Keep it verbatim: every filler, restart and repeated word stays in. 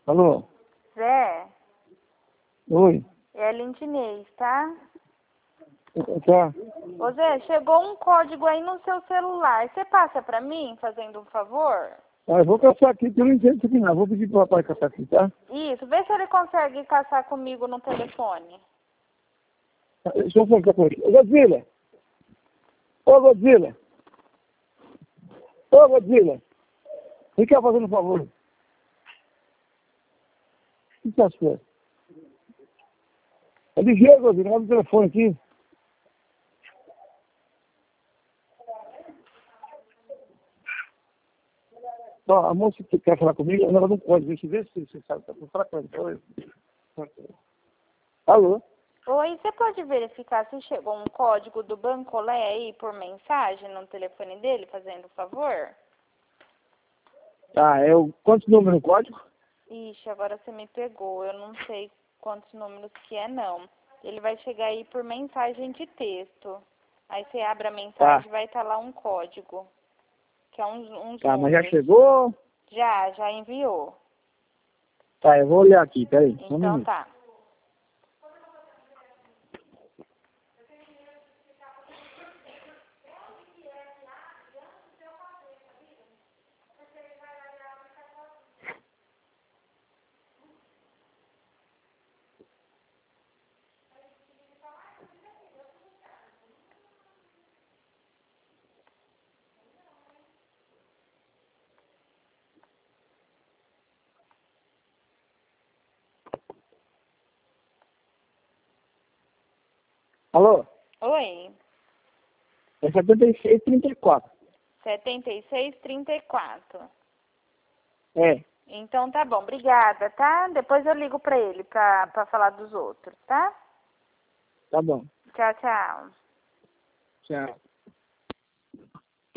Alô? Zé, Oi? é a Lindinês, tá? Tá. Ô Zé, chegou um código aí no seu celular. Você passa pra mim, fazendo um favor? Ah, eu vou caçar aqui, que eu não entendo isso aqui não. Vou pedir pro papai caçar aqui, tá? Isso, vê se ele consegue caçar comigo no telefone. Deixa eu falar com ele. Ô, Godzilla! Ô, Godzilla! Ô, Godzilla! Vem cá fazendo um favor. O que você achou? É ligeiro, Godzilla. Olha o telefone aqui. Ó, a moça que quer falar comigo, ela não pode. Deixa eu ver se você sabe. Vou falar com ela. Alô? Oi, você pode verificar se chegou um código do Bancolé aí por mensagem no telefone dele, fazendo um favor? Tá, é o... Quantos números no código? Ixi, agora você me pegou. Eu não sei quantos números que é, não. Ele vai chegar aí por mensagem de texto. Aí você abre a mensagem e Tá. vai estar lá um código. Que é uns, uns Tá, mas já números. chegou? Já, já enviou. Tá, eu vou olhar aqui, peraí. Só um Então minuto. tá. Alô? Oi. É setenta e seis, trinta e quatro. setenta e seis, trinta e quatro. É, Então tá bom, obrigada, tá? Depois eu ligo pra ele pra, pra falar dos outros, tá? tá bom. Tchau, tchau. Tchau.